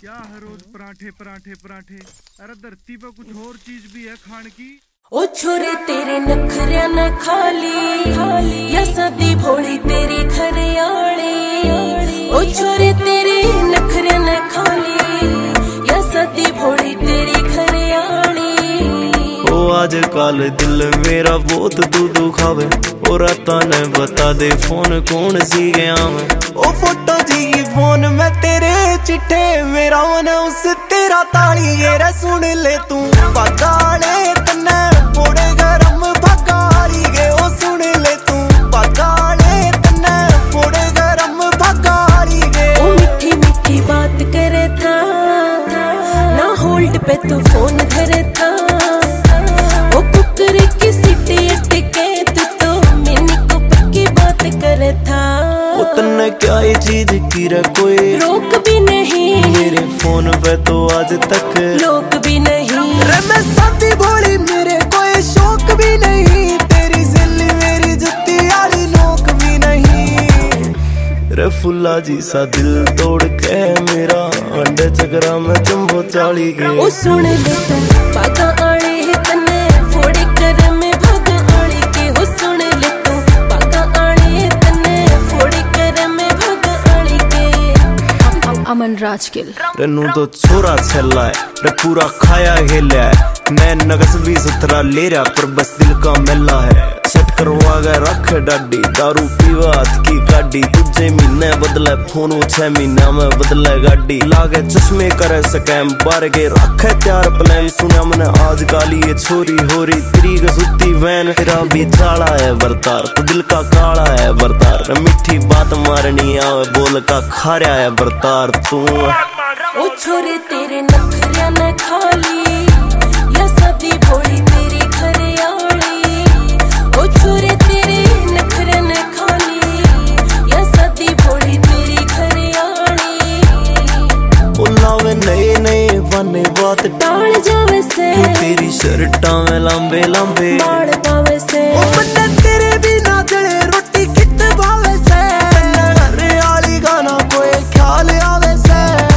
क्या है रोज पराठे पराठे पराठे। अरे धरती पे कुछ और चीज भी है खान की। ओ छोरे तेरे नखरिया न खाली या सदी भोली तेरी घरियाली। ओ छोरे तेरे नखरिया न खाली या सदी भोली तेरी घरियाली। ओ आजकल दिल मेरा बहुत दूधू खावे। ओ राता ने बता दे फोन कौन सी गया मैं। ओ फोटो जी फोन में तेरे चिट्ठे मेरा मन उस तेरा ताली ये रे सुन ले तू पगाले तन्ने पोड़े गरम भगाली गे। ओ सुन ले तू पगाले तन्ने पोड़े गरम भगाली गे। ओ मीठी मीठी बात करे था ना होल्ड पे तू फोन धरे था। ओ कुकर की सीटी अटके तू तो मैंने को पक्की बात करे था। ओ तन्ने क्या ये चीज की रे कोई रोक भी नहीं मेरे फोन पे तो आज तक लोक भी नहीं। रे मैं साथी भोली मेरे कोई शौक भी नहीं। तेरी सिल्ली मेरी जुत्ती आली नोक भी नहीं। रे फुल्ला जी सा दिल तोड़ के मेरा अंडे चकरा में चंबो चाली के। ओ सुन ले तू पागा आले तन्ने फोड़े कर में भाग आले के। ओ सुन ले तू पागा आले तन्ने फोड़े कर में भाग आले के। अमन राजकिल रेनू तो छोरा छेला है रे पूरा खाया खेला है। मैं नगस भी सुथरा ले रहा पर बस दिल का मेला है। सेट करवा गए रख डाडी दारू पीवा हाथ की गाड़ी। तुझे महीने बदले फोन 6 महीना में बदले गाड़ी। लागे चश्मे करे स्कैम बार के रखे त्यार प्लान। सुना मैंने आज काली ये छोरी हो रही तेरी सुती वैन। तेरा भी चाला है बरतार तो दिल का काला है बरतार। मीठी बात मारनी आवे बोल का खारा है बरतार तू। ओ छोरे तेरे नखरिया न खाली या सदी भोली तेरी घरियाली। ओ छोरे तेरे नखरिया न खाली या सदी भोली तेरी घरियाली। ओ लावे नए नए बने बात टाल जावे से तेरी शर्टां में लंबे लंबे बाल पावे से। ओ बन्ने तेरे बिना जले रोटी कित भावे से। घर आली गाना कोई ख्याल आवे से।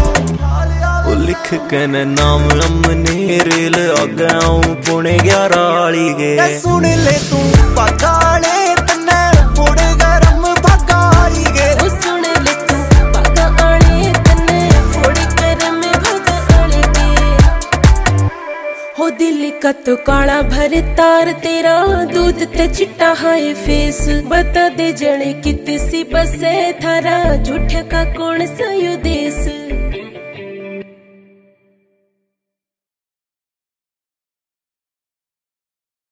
ओ लिख के न नाम अमने रेल आगे आऊं पुणे 11 आली गे। सुन ले तू पगाले तन्ने पोड़े गरम भगाली गे। ओ सुन ले तू पागा आले तन्ने फोड़े कर में भाग आले के। हो दिल का तो काला भरे तार तेरा दूध ते चिट्टा हाय फेस। बता दे जड़े कित सी बसे थारा झूठे का कौन सा यो देश।